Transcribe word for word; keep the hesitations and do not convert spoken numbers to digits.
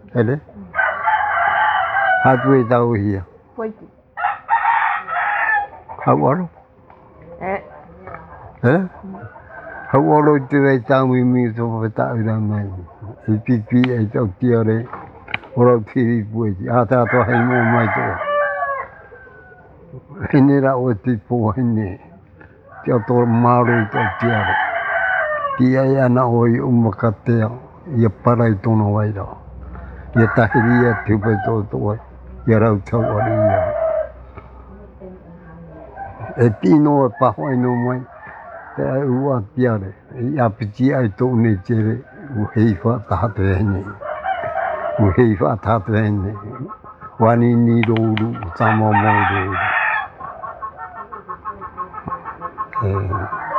Ele? Hatue tau hia. Poiki. Hau aro? Eh. Eh? Hau aro te rei tau mi mi so whata ura mai. I pipi e tau tia re. Ora tiri pueti. A tātua hei mō mai toa. Hene ra o te pō hene. Tia tō māro i tau tia re. Tia e ana o i umakatea. Ia parai tono waira. Ia tahiri ia tupai tō toa. Ia rau tau ari ia. E tino e paho ino mai. Te ai ua tia re. Ia piti ai tō ne tere. U hei wha tātu hene. U hei wha tātu hene. Wani ni rouru. Tama mau rouru. Eh.